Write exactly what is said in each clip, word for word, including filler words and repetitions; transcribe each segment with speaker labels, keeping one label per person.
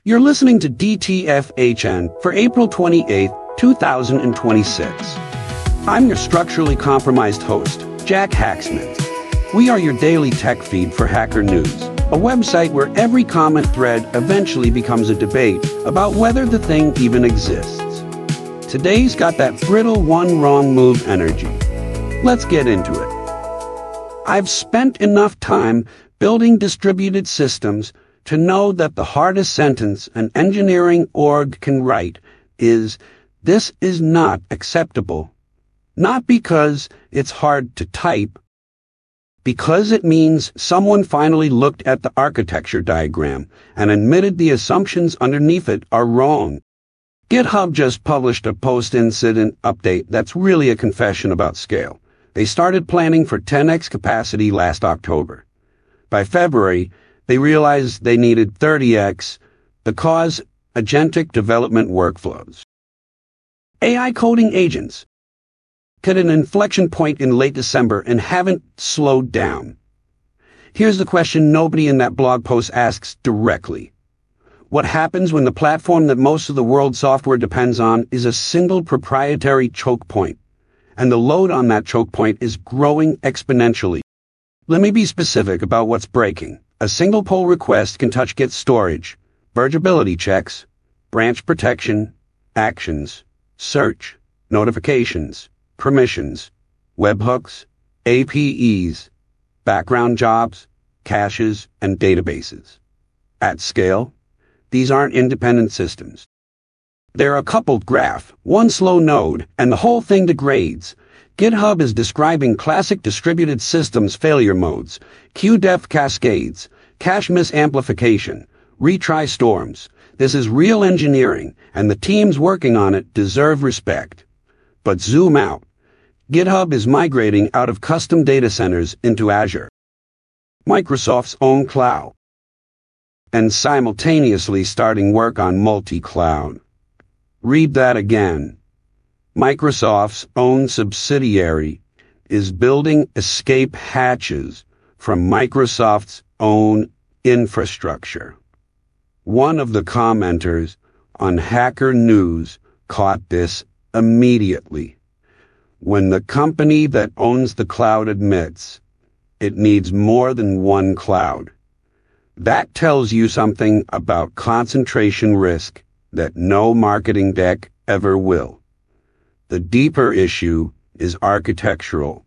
Speaker 1: You're listening to D T F H N for April twenty-eighth, two thousand twenty-six. I'm your structurally compromised host, Jack Hacksmith. We are your daily tech feed for Hacker News, a website where every comment thread eventually becomes a debate about whether the thing even exists. Today's got that brittle one wrong move energy. Let's get into it. I've spent enough time building distributed systems to know that the hardest sentence an engineering org can write is, "This is not acceptable." Not because it's hard to type, because it means someone finally looked at the architecture diagram and admitted the assumptions underneath it are wrong. GitHub just published a post-incident update that's really a confession about scale. They started planning for ten x capacity last October. By February, they realized they needed thirty x because agentic development workflows. A I coding agents hit an inflection point in late December and haven't slowed down. Here's the question nobody in that blog post asks directly. What happens when the platform that most of the world's software depends on is a single proprietary choke point, and the load on that choke point is growing exponentially? Let me be specific about what's breaking. A single pull request can touch Git storage, vergeability checks, branch protection, actions, search, notifications, permissions, webhooks, A P Es, background jobs, caches, and databases. At scale, these aren't independent systems. They're a coupled graph, one slow node, and the whole thing degrades. GitHub is describing classic distributed systems failure modes, Q-def cascades, cache misamplification, retry storms. This is real engineering, and the teams working on it deserve respect. But zoom out. GitHub is migrating out of custom data centers into Azure, Microsoft's own cloud, and simultaneously starting work on multi-cloud. Read that again. Microsoft's own subsidiary is building escape hatches from Microsoft's own infrastructure. One of the commenters on Hacker News caught this immediately. When the company that owns the cloud admits it needs more than one cloud, that tells you something about concentration risk that no marketing deck ever will. The deeper issue is architectural.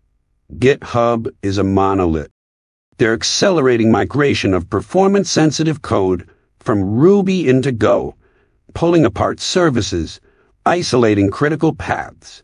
Speaker 1: GitHub is a monolith. They're accelerating migration of performance-sensitive code from Ruby into Go, pulling apart services, isolating critical paths.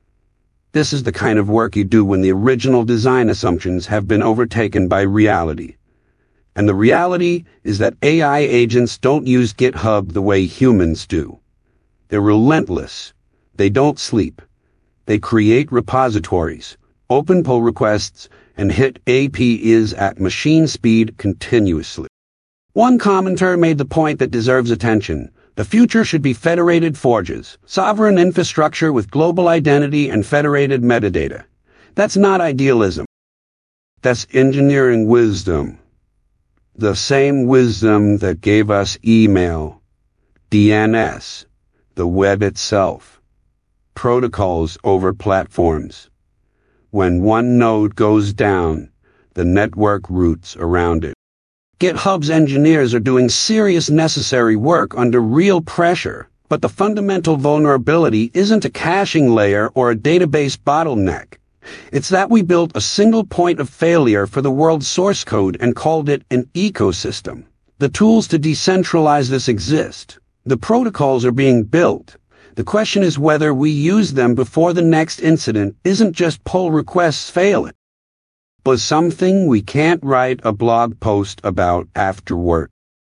Speaker 1: This is the kind of work you do when the original design assumptions have been overtaken by reality. And the reality is that A I agents don't use GitHub the way humans do. They're relentless. They don't sleep. They create repositories, open pull requests, and hit A P Is at machine speed continuously. One commenter made the point that deserves attention. The future should be federated forges, sovereign infrastructure with global identity and federated metadata. That's not idealism. That's engineering wisdom. The same wisdom that gave us email, D N S, the web itself, protocols over platforms. When one node goes down, the network roots around it. GitHub's engineers are doing serious necessary work under real pressure, but the fundamental vulnerability isn't a caching layer or a database bottleneck. It's that we built a single point of failure for the world's source code and called it an ecosystem. The tools to decentralize this exist. The protocols are being built. The question is whether we use them before the next incident isn't just pull requests failing, but something we can't write a blog post about afterward.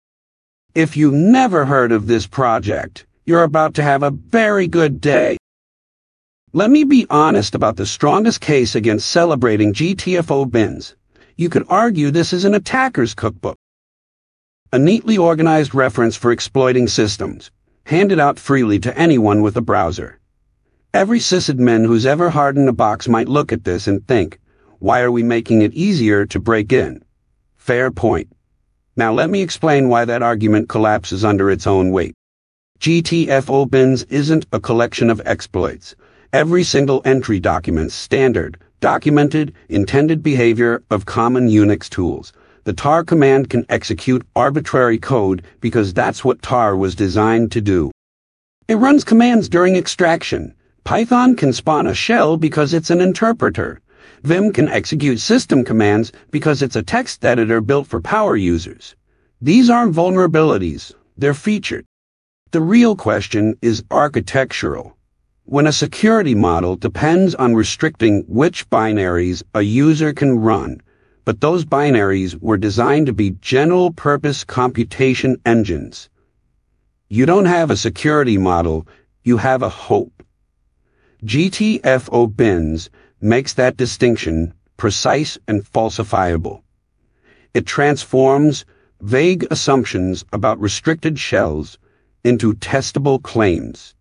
Speaker 1: If you've never heard of this project, you're about to have a very good day. Let me be honest about the strongest case against celebrating G T F O bins. You could argue this is an attacker's cookbook. A neatly organized reference for exploiting systems, handed out freely to anyone with a browser. Every sysadmin who's ever hardened a box might look at this and think, why are we making it easier to break in? Fair point. Now let me explain why that argument collapses under its own weight. G T F O bins isn't a collection of exploits. Every single entry documents standard, documented, intended behavior of common Unix tools. The tar command can execute arbitrary code because that's what tar was designed to do. It runs commands during extraction. Python can spawn a shell because it's an interpreter. Vim can execute system commands because it's a text editor built for power users. These aren't vulnerabilities, they're featured. The real question is architectural. When a security model depends on restricting which binaries a user can run, but those binaries were designed to be general-purpose computation engines. You don't have a security model, you have a hope. G T F O bins makes that distinction precise and falsifiable. It transforms vague assumptions about restricted shells into testable claims.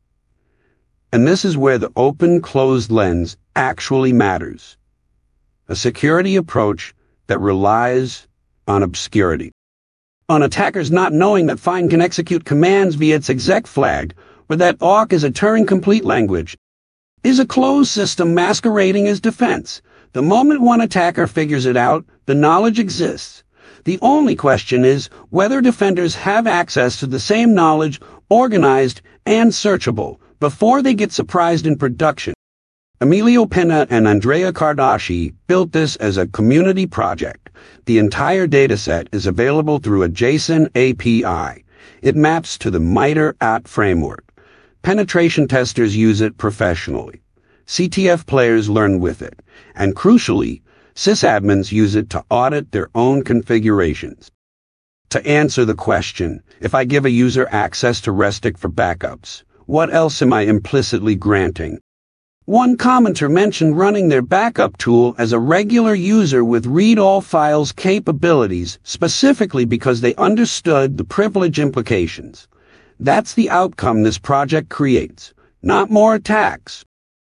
Speaker 1: And this is where the open-closed lens actually matters. A security approach that relies on obscurity. On attackers not knowing that Find can execute commands via its exec flag, or that awk is a Turing-complete language, is a closed system masquerading as defense. The moment one attacker figures it out, the knowledge exists. The only question is whether defenders have access to the same knowledge, organized and searchable, before they get surprised in production. Emilio Pena and Andrea Cardasci built this as a community project. The entire dataset is available through a JSON A P I. It maps to the MITRE A T framework. Penetration testers use it professionally. C T F players learn with it. And crucially, sysadmins use it to audit their own configurations. To answer the question, if I give a user access to Restic for backups, what else am I implicitly granting? One commenter mentioned running their backup tool as a regular user with read-all files capabilities, specifically because they understood the privilege implications. That's the outcome this project creates, not more attacks.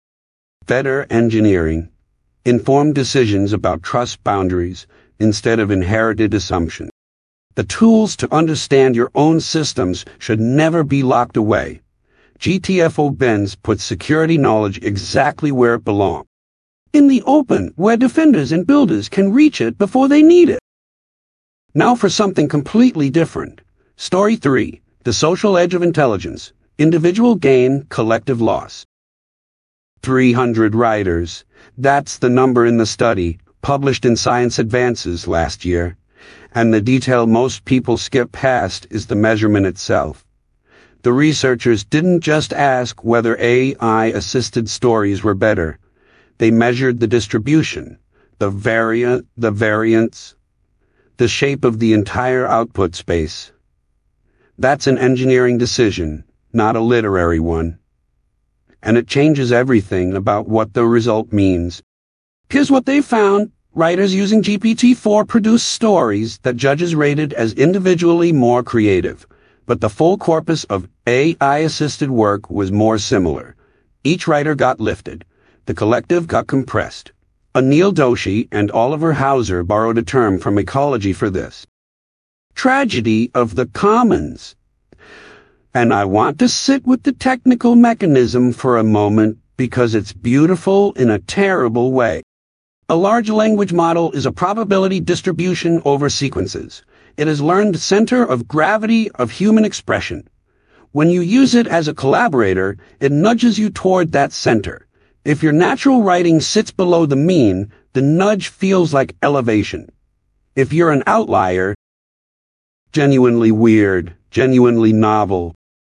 Speaker 1: Better engineering. Informed decisions about trust boundaries instead of inherited assumptions. The tools to understand your own systems should never be locked away. G T F O bins put security knowledge exactly where it belongs. In the open, where defenders and builders can reach it before they need it. Now for something completely different. Story three. The Social Edge of Intelligence. Individual gain, collective loss. three hundred writers. That's the number in the study, published in Science Advances last year. And the detail most people skip past is the measurement itself. The researchers didn't just ask whether A I-assisted stories were better. They measured the distribution, the variant, the variance, the shape of the entire output space. That's an engineering decision, not a literary one. And it changes everything about what the result means. Here's what they found. Writers using G P T four produced stories that judges rated as individually more creative. But the full corpus of A I-assisted work was more similar. Each writer got lifted. The collective got compressed. Anil Doshi and Oliver Hauser borrowed a term from ecology for this. Tragedy of the commons. And I want to sit with the technical mechanism for a moment because it's beautiful in a terrible way. A large language model is a probability distribution over sequences. It has learned the center of gravity of human expression. When you use it as a collaborator, it nudges you toward that center. If your natural writing sits below the mean, the nudge feels like elevation. If you're an outlier, genuinely weird, genuinely novel,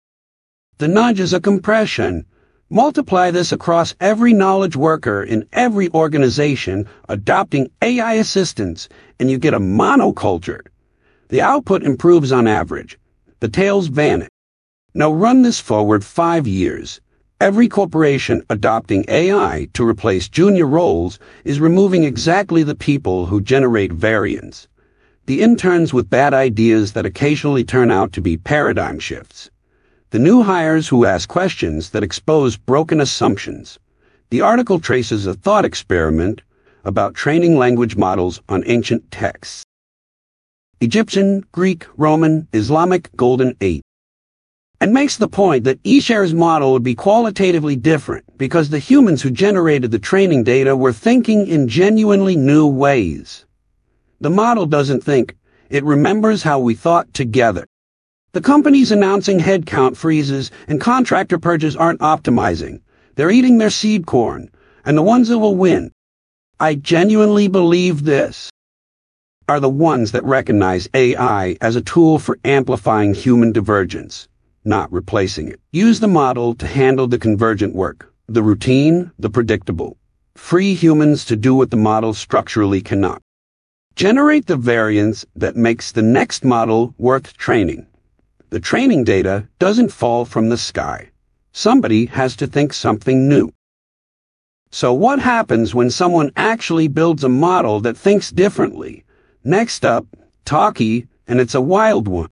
Speaker 1: the nudge is a compression. Multiply this across every knowledge worker in every organization adopting A I assistance, and you get a monoculture. The output improves on average. The tails vanish. Now run this forward five years. Every corporation adopting A I to replace junior roles is removing exactly the people who generate variance. The interns with bad ideas that occasionally turn out to be paradigm shifts. The new hires who ask questions that expose broken assumptions. The article traces a thought experiment about training language models on ancient texts. Egyptian, Greek, Roman, Islamic, Golden Eight, and makes the point that Escher's model would be qualitatively different because the humans who generated the training data were thinking in genuinely new ways. The model doesn't think, it remembers how we thought together. The companies announcing headcount freezes and contractor purges aren't optimizing. They're eating their seed corn, and the ones that will win, I genuinely believe this, are the ones that recognize A I as a tool for amplifying human divergence, not replacing it. Use the model to handle the convergent work, the routine, the predictable. Free humans to do what the model structurally cannot. Generate the variance that makes the next model worth training. The training data doesn't fall from the sky. Somebody has to think something new. So what happens when someone actually builds a model that thinks differently? Next up, Talkie, and it's a wild one.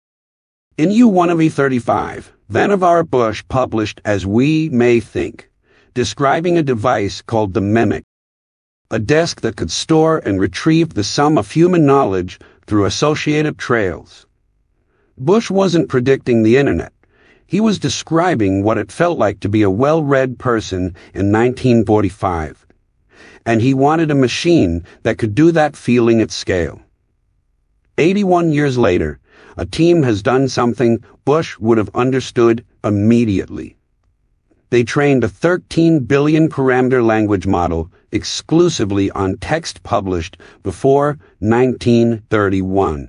Speaker 1: In U one of E thirty-five, Vannevar Bush published As We May Think, describing a device called the Mimic, a desk that could store and retrieve the sum of human knowledge through associative trails. Bush wasn't predicting the internet. He was describing what it felt like to be a well-read person in nineteen forty-five. And he wanted a machine that could do that feeling at scale. eighty-one years later, a team has done something Bush would have understood immediately. They trained a thirteen billion parameter language model exclusively on text published before nineteen thirty-one.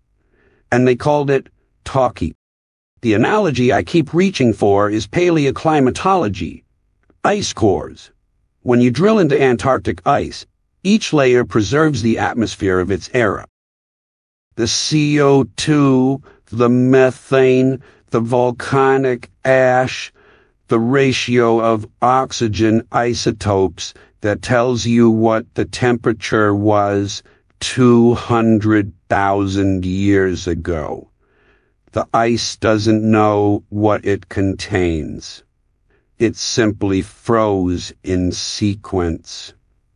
Speaker 1: And they called it Talkie. The analogy I keep reaching for is paleoclimatology, ice cores. When you drill into Antarctic ice, each layer preserves the atmosphere of its era. The C O two, the methane, the volcanic ash, the ratio of oxygen isotopes that tells you what the temperature was two hundred thousand years ago. The ice doesn't know what it contains. It simply froze in sequence.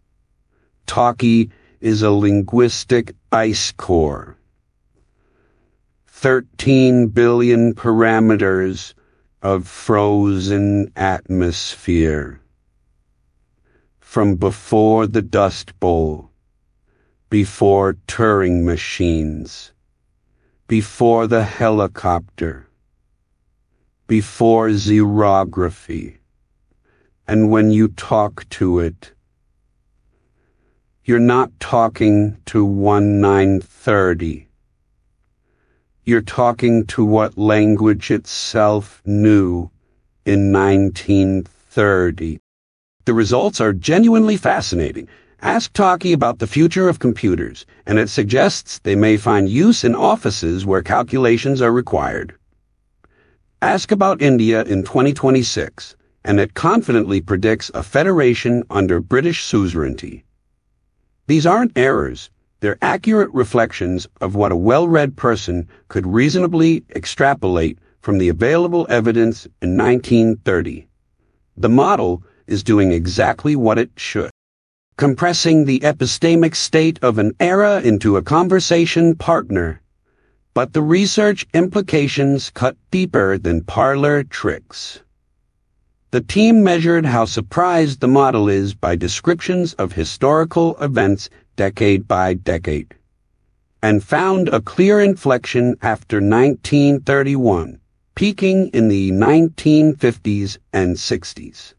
Speaker 1: Talkie is a linguistic ice core. thirteen billion parameters of frozen atmosphere. From before the Dust Bowl, before Turing machines, before the helicopter, before xerography, and when you talk to it, you're not talking to nineteen thirty. You're talking to what language itself knew in nineteen thirty. The results are genuinely fascinating. Ask Talkie about the future of computers, and it suggests they may find use in offices where calculations are required. Ask about India in twenty twenty-six, and it confidently predicts a federation under British suzerainty. These aren't errors. They're accurate reflections of what a well-read person could reasonably extrapolate from the available evidence in nineteen thirty. The model is doing exactly what it should, compressing the epistemic state of an era into a conversation partner. But the research implications cut deeper than parlor tricks. The team measured how surprised the model is by descriptions of historical events decade by decade, and found a clear inflection after nineteen thirty-one, peaking in the nineteen fifties and sixties.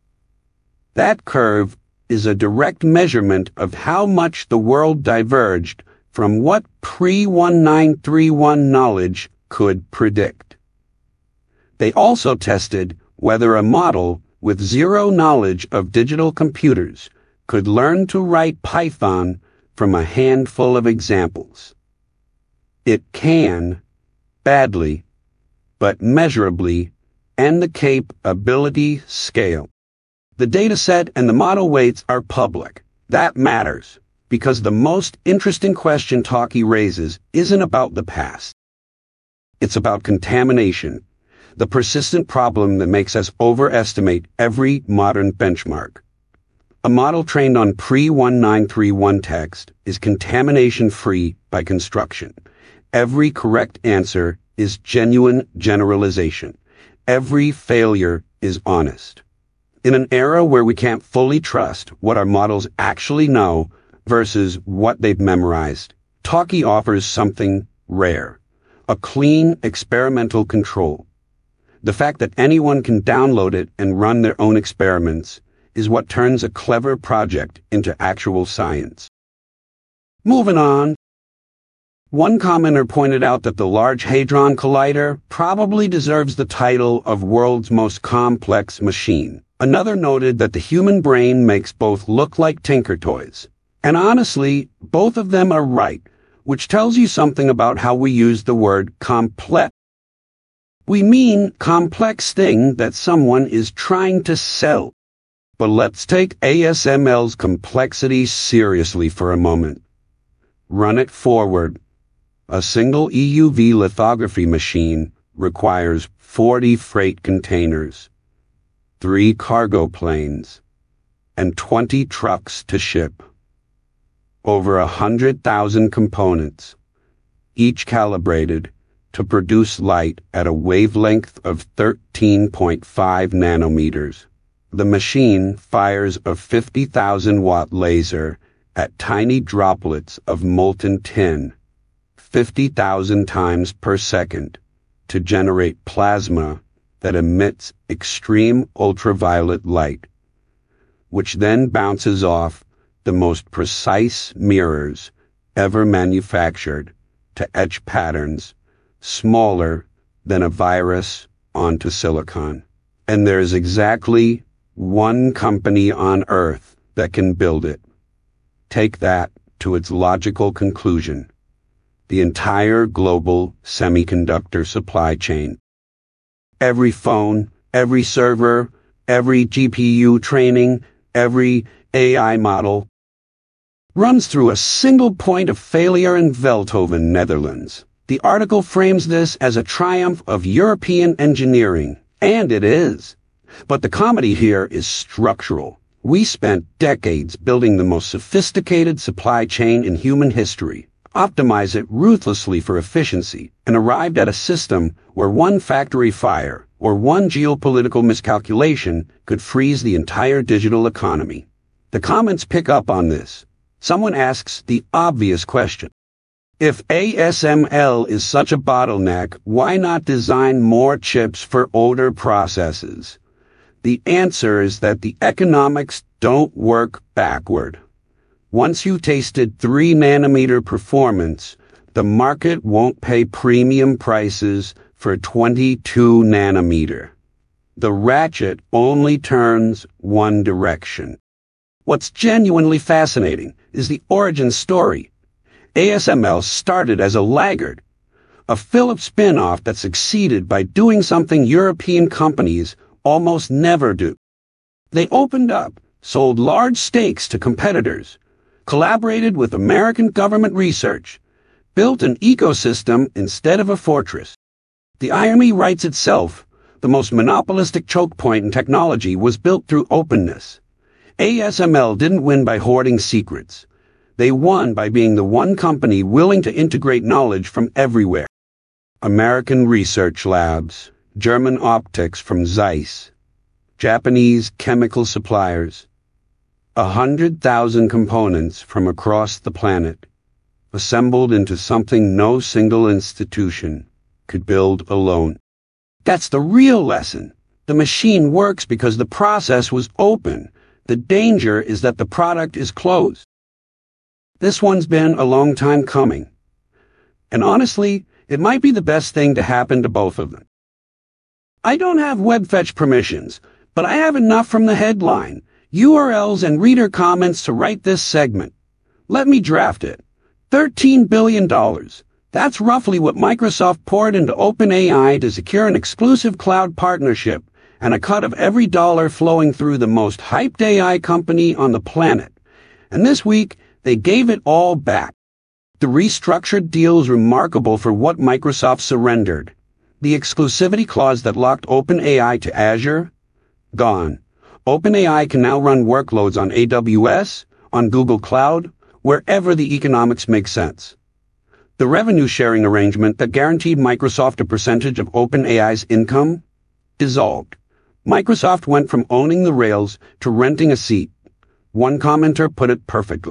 Speaker 1: That curve is a direct measurement of how much the world diverged from what pre nineteen thirty-one knowledge could predict. They also tested whether a model with zero knowledge of digital computers could learn to write Python from a handful of examples. It can, badly, but measurably, and the capability scale. The dataset and the model weights are public. That matters, because the most interesting question Talkie raises isn't about the past. It's about contamination, the persistent problem that makes us overestimate every modern benchmark. A model trained on pre nineteen thirty-one text is contamination-free by construction. Every correct answer is genuine generalization. Every failure is honest. In an era where we can't fully trust what our models actually know versus what they've memorized, Talkie offers something rare: a clean experimental control. The fact that anyone can download it and run their own experiments is what turns a clever project into actual science. Moving on. One commenter pointed out that the Large Hadron Collider probably deserves the title of world's most complex machine. Another noted that the human brain makes both look like Tinker Toys. And honestly, both of them are right, which tells you something about how we use the word complex. We mean complex thing that someone is trying to sell. But let's take A S M L's complexity seriously for a moment. Run it forward. A single E U V lithography machine requires forty freight containers, three cargo planes, and twenty trucks to ship. Over a hundred thousand components, each calibrated to produce light at a wavelength of thirteen point five nanometers. The machine fires a fifty thousand watt laser at tiny droplets of molten tin, fifty thousand times per second, to generate plasma that emits extreme ultraviolet light, which then bounces off the most precise mirrors ever manufactured to etch patterns smaller than a virus onto silicon. And there's exactly one company on Earth that can build it. Take that to its logical conclusion: the entire global semiconductor supply chain. Every phone, every server, every G P U training, every A I model runs through a single point of failure in Veldhoven, Netherlands. The article frames this as a triumph of European engineering, and it is. But the comedy here is structural. We spent decades building the most sophisticated supply chain in human history, optimized it ruthlessly for efficiency, and arrived at a system where one factory fire or one geopolitical miscalculation could freeze the entire digital economy. The comments pick up on this. Someone asks the obvious question: if A S M L is such a bottleneck, why not design more chips for older processes? The answer is that the economics don't work backward. Once you've tasted three nanometer performance, the market won't pay premium prices for twenty-two nanometer. The ratchet only turns one direction. What's genuinely fascinating is the origin story. A S M L started as a laggard, a Philips spin-off that succeeded by doing something European companies almost never do. They opened up, sold large stakes to competitors, collaborated with American government research, built an ecosystem instead of a fortress. The irony writes itself. The most monopolistic choke point in technology was built through openness. A S M L didn't win by hoarding secrets. They won by being the one company willing to integrate knowledge from everywhere. American research labs, German optics from Zeiss, Japanese chemical suppliers, a hundred thousand components from across the planet, assembled into something no single institution could build alone. That's the real lesson. The machine works because the process was open. The danger is that the product is closed. This one's been a long time coming. And honestly, it might be the best thing to happen to both of them. I don't have web fetch permissions, but I have enough from the headline, U R Ls and reader comments to write this segment. Let me draft it. thirteen billion dollars. That's roughly what Microsoft poured into OpenAI to secure an exclusive cloud partnership and a cut of every dollar flowing through the most hyped A I company on the planet. And this week, they gave it all back. The restructured deal is remarkable for what Microsoft surrendered. The exclusivity clause that locked OpenAI to Azure? Gone. OpenAI can now run workloads on A W S, on Google Cloud, wherever the economics make sense. The revenue-sharing arrangement that guaranteed Microsoft a percentage of OpenAI's income dissolved. Microsoft went from owning the rails to renting a seat. One commenter put it perfectly.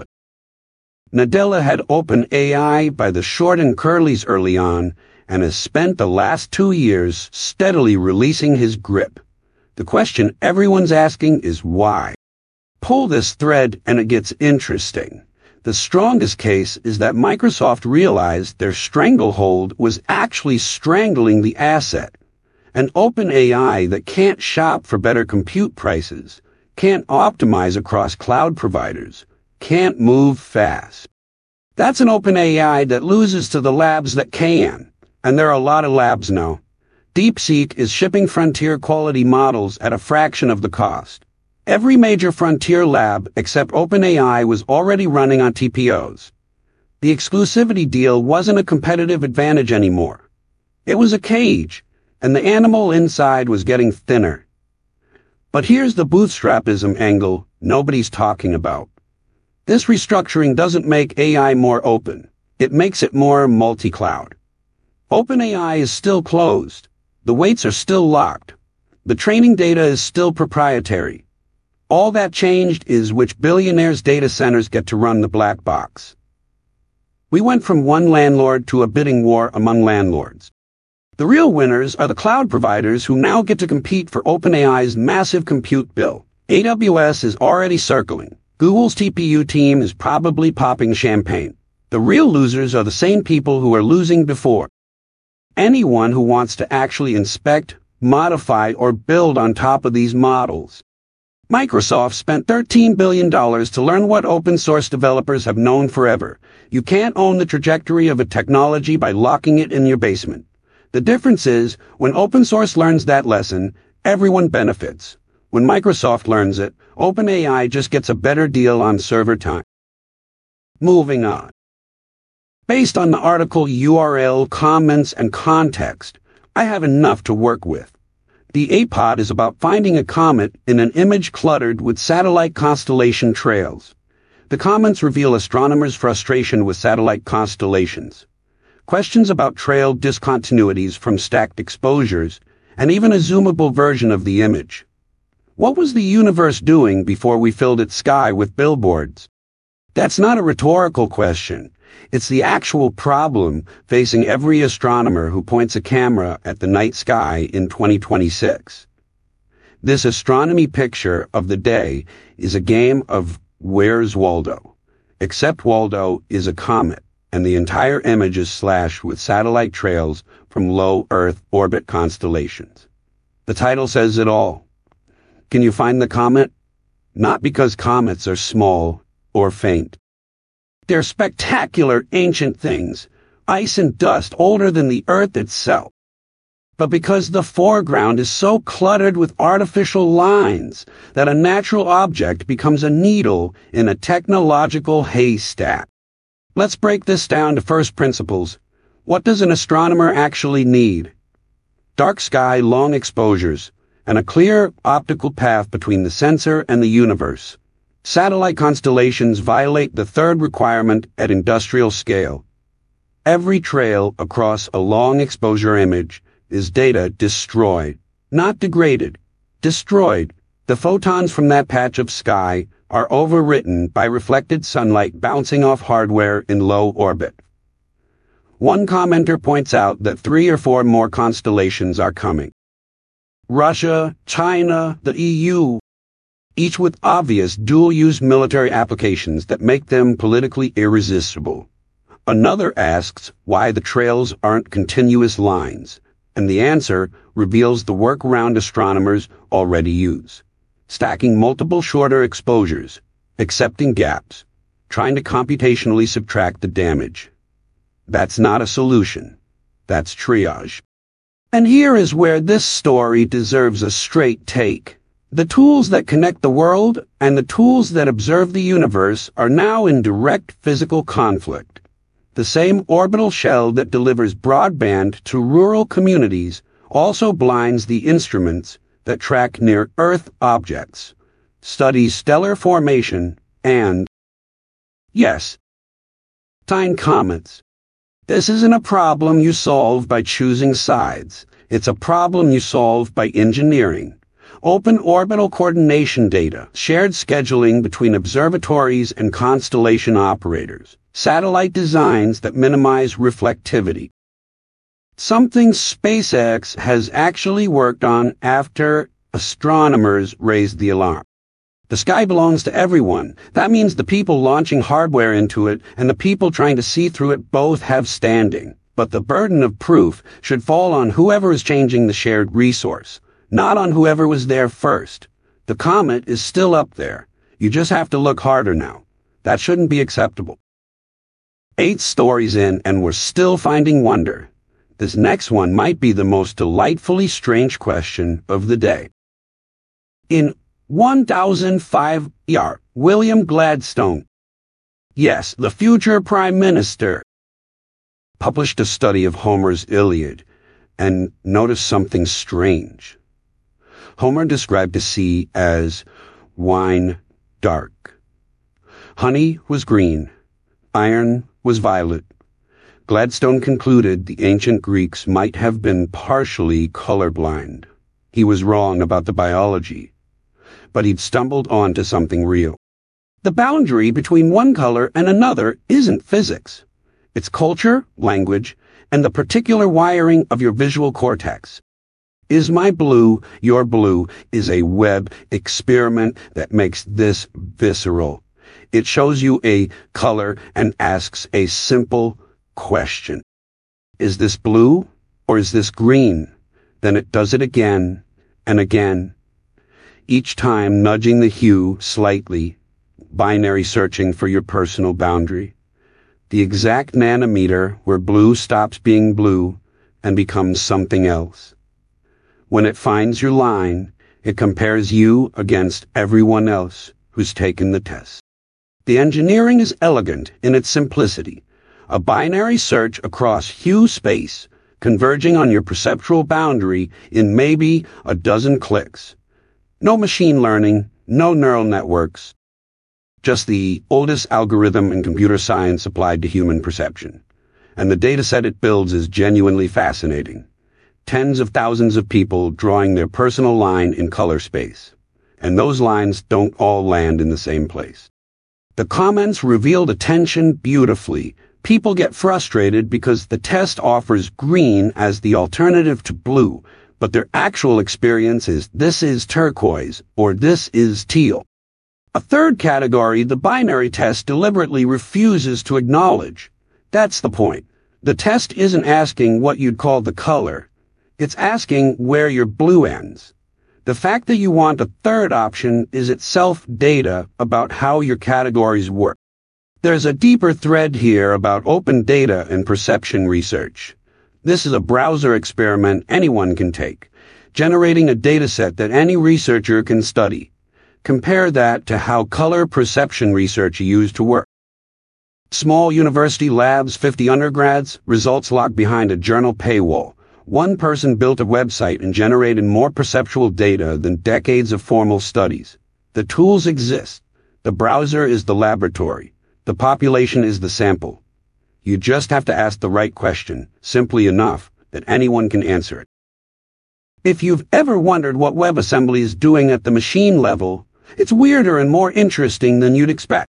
Speaker 1: Nadella had OpenAI by the short and curlies early on and has spent the last two years steadily releasing his grip. The question everyone's asking is why. Pull this thread and it gets interesting. The strongest case is that Microsoft realized their stranglehold was actually strangling the asset. An OpenAI that can't shop for better compute prices, can't optimize across cloud providers, can't move fast. That's an OpenAI that loses to the labs that can, and there are a lot of labs now. DeepSeek is shipping frontier-quality models at a fraction of the cost. Every major frontier lab except OpenAI was already running on T P Os. The exclusivity deal wasn't a competitive advantage anymore. It was a cage, and the animal inside was getting thinner. But here's the bootstrapism angle nobody's talking about. This restructuring doesn't make A I more open. It makes it more multi-cloud. OpenAI is still closed. The weights are still locked. The training data is still proprietary. All that changed is which billionaires' data centers get to run the black box. We went from one landlord to a bidding war among landlords. The real winners are the cloud providers who now get to compete for OpenAI's massive compute bill. A W S is already circling. Google's T P U team is probably popping champagne. The real losers are the same people who are losing before. Anyone who wants to actually inspect, modify, or build on top of these models. Microsoft spent thirteen billion dollars to learn what open-source developers have known forever. You can't own the trajectory of a technology by locking it in your basement. The difference is, when open source learns that lesson, everyone benefits. When Microsoft learns it, OpenAI just gets a better deal on server time. Moving on. Based on the article U R L, comments, and context, I have enough to work with. The A POD is about finding a comet in an image cluttered with satellite constellation trails. The comments reveal astronomers' frustration with satellite constellations, questions about trail discontinuities from stacked exposures, and even a zoomable version of the image. What was the universe doing before we filled its sky with billboards? That's not a rhetorical question. It's the actual problem facing every astronomer who points a camera at the night sky in twenty twenty-six. This astronomy picture of the day is a game of Where's Waldo? Except Waldo is a comet, and the entire image is slashed with satellite trails from low Earth orbit constellations. The title says it all. Can you find the comet? Not because comets are small or faint. They're spectacular ancient things, ice and dust older than the Earth itself. But because the foreground is so cluttered with artificial lines that a natural object becomes a needle in a technological haystack. Let's break this down to first principles. What does an astronomer actually need? Dark sky, long exposures, and a clear optical path between the sensor and the universe. Satellite constellations violate the third requirement at industrial scale. Every trail across a long exposure image is data destroyed, not degraded, destroyed. The photons from that patch of sky are overwritten by reflected sunlight bouncing off hardware in low orbit. One commenter points out that three or four more constellations are coming. Russia, China, the E U, each with obvious dual-use military applications that make them politically irresistible. Another asks why the trails aren't continuous lines, and the answer reveals the workaround astronomers already use. Stacking multiple shorter exposures, accepting gaps, trying to computationally subtract the damage. That's not a solution. That's triage. And here is where this story deserves a straight take. The tools that connect the world and the tools that observe the universe are now in direct physical conflict. The same orbital shell that delivers broadband to rural communities also blinds the instruments that track near-Earth objects, studies stellar formation, and, yes, tiny comets. This isn't a problem you solve by choosing sides. It's a problem you solve by engineering. Open orbital coordination data, shared scheduling between observatories and constellation operators, satellite designs that minimize reflectivity. Something SpaceX has actually worked on after astronomers raised the alarm. The sky belongs to everyone. That means the people launching hardware into it and the people trying to see through it both have standing. But the burden of proof should fall on whoever is changing the shared resource, not on whoever was there first. The comet is still up there. You just have to look harder now. That shouldn't be acceptable. Eight stories in and we're still finding wonder. This next one might be the most delightfully strange question of the day. In one thousand five E R, William Gladstone, yes, the future Prime Minister, published a study of Homer's Iliad and noticed something strange. Homer described the sea as wine dark. Honey was green. Iron was violet. Gladstone concluded the ancient Greeks might have been partially colorblind. He was wrong about the biology, but he'd stumbled onto something real. The boundary between one color and another isn't physics. It's culture, language, and the particular wiring of your visual cortex. Is My Blue, Your Blue is a web experiment that makes this visceral. It shows you a color and asks a simple question. Is this blue or is this green? Then it does it again and again, each time nudging the hue slightly, binary searching for your personal boundary. The exact nanometer where blue stops being blue and becomes something else. When it finds your line, it compares you against everyone else who's taken the test. The engineering is elegant in its simplicity, a binary search across hue space, converging on your perceptual boundary in maybe a dozen clicks. No machine learning, no neural networks, just the oldest algorithm in computer science applied to human perception. And the dataset it builds is genuinely fascinating. Tens of thousands of people drawing their personal line in color space. And those lines don't all land in the same place. The comments reveal the tension beautifully. People get frustrated because the test offers green as the alternative to blue, but their actual experience is this is turquoise or this is teal. A third category the binary test deliberately refuses to acknowledge. That's the point. The test isn't asking what you'd call the color. It's asking where your blue ends. The fact that you want a third option is itself data about how your categories work. There's a deeper thread here about open data and perception research. This is a browser experiment anyone can take, generating a dataset that any researcher can study. Compare that to how color perception research used to work. Small university labs, fifty undergrads, results locked behind a journal paywall. One person built a website and generated more perceptual data than decades of formal studies. The tools exist. The browser is the laboratory. The population is the sample. You just have to ask the right question, simply enough that anyone can answer it. If you've ever wondered what WebAssembly is doing at the machine level, it's weirder and more interesting than you'd expect.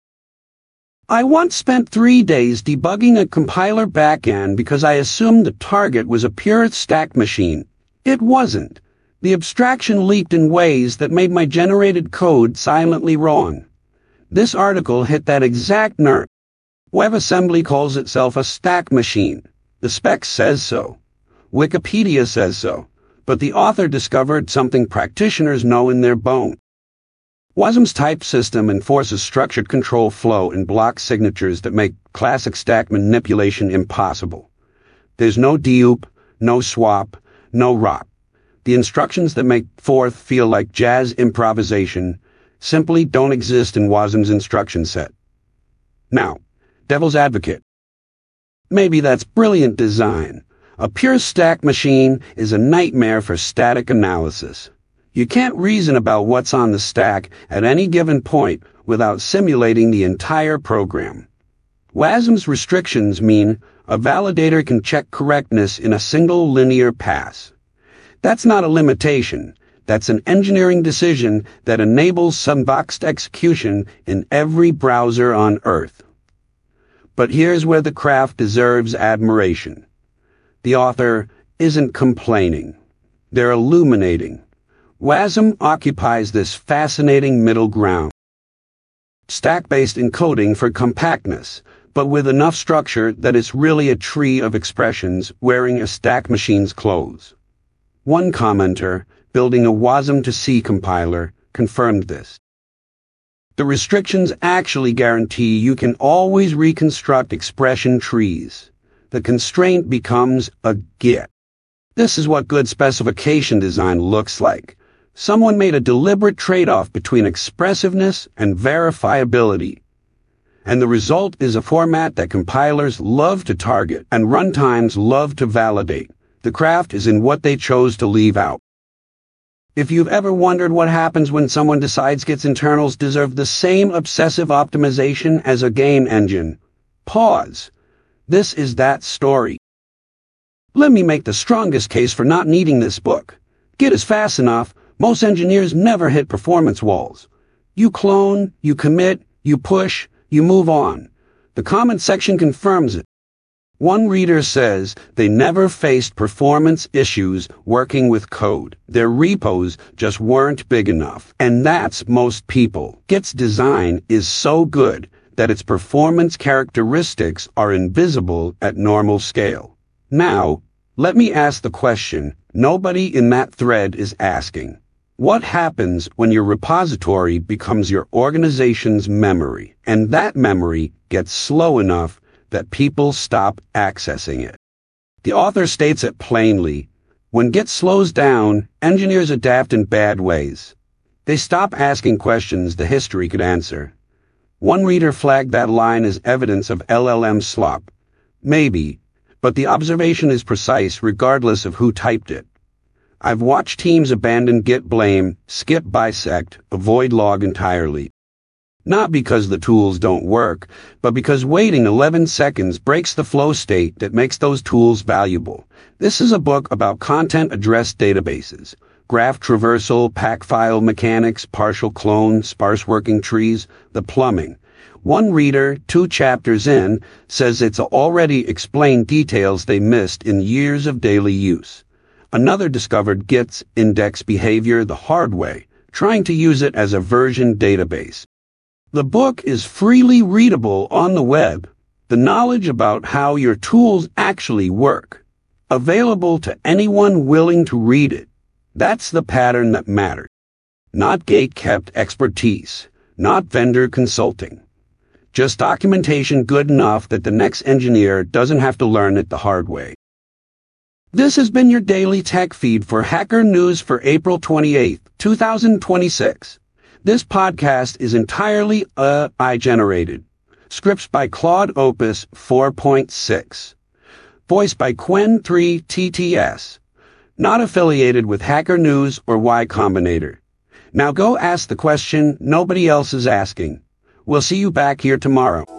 Speaker 1: I once spent three days debugging a compiler backend because I assumed the target was a pure stack machine. It wasn't. The abstraction leaked in ways that made my generated code silently wrong. This article hit that exact nerve. WebAssembly calls itself a stack machine. The spec says so. Wikipedia says so. But the author discovered something practitioners know in their bone. WASM's type system enforces structured control flow and block signatures that make classic stack manipulation impossible. There's no dupe, no swap, no rot. The instructions that make Forth feel like jazz improvisation simply don't exist in WASM's instruction set. Now, devil's advocate. Maybe that's brilliant design. A pure stack machine is a nightmare for static analysis. You can't reason about what's on the stack at any given point without simulating the entire program. WASM's restrictions mean a validator can check correctness in a single linear pass. That's not a limitation. That's an engineering decision that enables sandboxed execution in every browser on Earth. But here's where the craft deserves admiration. The author isn't complaining. They're illuminating. WASM occupies this fascinating middle ground. Stack-based encoding for compactness, but with enough structure that it's really a tree of expressions wearing a stack machine's clothes. One commenter, building a WASM to C compiler, confirmed this. The restrictions actually guarantee you can always reconstruct expression trees. The constraint becomes a Git. This is what good specification design looks like. Someone made a deliberate trade-off between expressiveness and verifiability. And the result is a format that compilers love to target and runtimes love to validate. The craft is in what they chose to leave out. If you've ever wondered what happens when someone decides Git's internals deserve the same obsessive optimization as a game engine, pause. This is that story. Let me make the strongest case for not needing this book. Git is fast enough. Most engineers never hit performance walls. You clone, you commit, you push, you move on. The comment section confirms it. One reader says they never faced performance issues working with code. Their repos just weren't big enough. And that's most people. Git's design is so good that its performance characteristics are invisible at normal scale. Now, let me ask the question nobody in that thread is asking. What happens when your repository becomes your organization's memory, and that memory gets slow enough that people stop accessing it? The author states it plainly. When Git slows down, engineers adapt in bad ways. They stop asking questions the history could answer. One reader flagged that line as evidence of L L M slop. Maybe, but the observation is precise regardless of who typed it. I've watched teams abandon Git blame, skip bisect, avoid log entirely. Not because the tools don't work, but because waiting eleven seconds breaks the flow state that makes those tools valuable. This is a book about content-address databases, graph traversal, pack file mechanics, partial clone, sparse working trees, the plumbing. One reader, two chapters in, says it's already explained details they missed in years of daily use. Another discovered Git's index behavior the hard way, trying to use it as a version database. The book is freely readable on the web. The knowledge about how your tools actually work. Available to anyone willing to read it. That's the pattern that matters. Not gate-kept expertise. Not vendor consulting. Just documentation good enough that the next engineer doesn't have to learn it the hard way. This has been your daily tech feed for Hacker News for April twenty-eighth, two thousand twenty-six. This podcast is entirely A I generated. Scripts by Claude Opus four point six. Voiced by Qwen three T T S. Not affiliated with Hacker News or Y Combinator. Now go ask the question nobody else is asking. We'll see you back here tomorrow.